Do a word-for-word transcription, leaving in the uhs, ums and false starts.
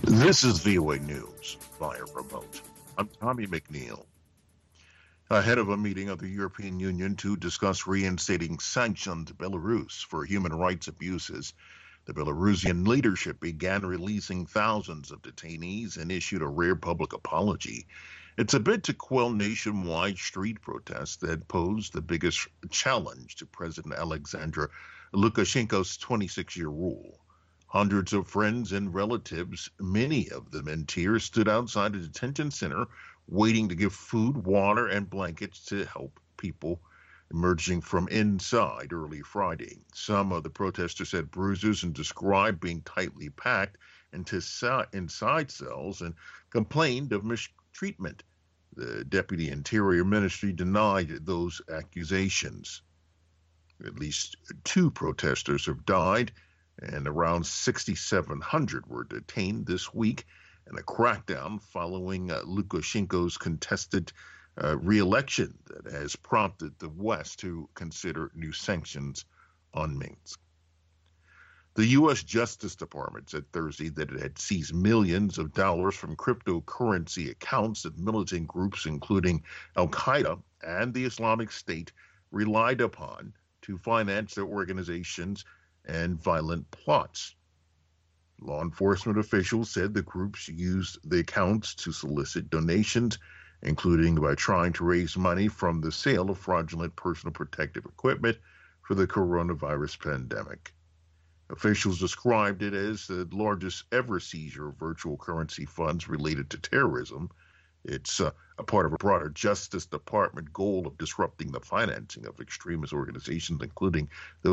This is V O A News via remote. I'm Tommy McNeil. Ahead of a meeting of the European Union to discuss reinstating sanctions to Belarus for human rights abuses, the Belarusian leadership began releasing thousands of detainees and issued a rare public apology. It's a bid to quell nationwide street protests that pose the biggest challenge to President Alexander Lukashenko's twenty-six-year rule. Hundreds of friends and relatives, many of them in tears, stood outside a detention center waiting to give food, water, and blankets to help people emerging from inside early Friday. Some of the protesters had bruises and described being tightly packed into inside cells and complained of mistreatment. The Deputy Interior Ministry denied those accusations. At least two protesters have died, and around sixty-seven hundred were detained this week in a crackdown following uh, Lukashenko's contested uh, re-election that has prompted the West to consider new sanctions on Minsk. The U S Justice Department said Thursday that it had seized millions of dollars from cryptocurrency accounts that militant groups, including Al-Qaeda and the Islamic State, relied upon to finance their organizations and violent plots. Law enforcement officials said the groups used the accounts to solicit donations, including by trying to raise money from the sale of fraudulent personal protective equipment for the coronavirus pandemic. Officials described it as the largest ever seizure of virtual currency funds related to terrorism. It's uh, a part of a broader Justice Department goal of disrupting the financing of extremist organizations, including those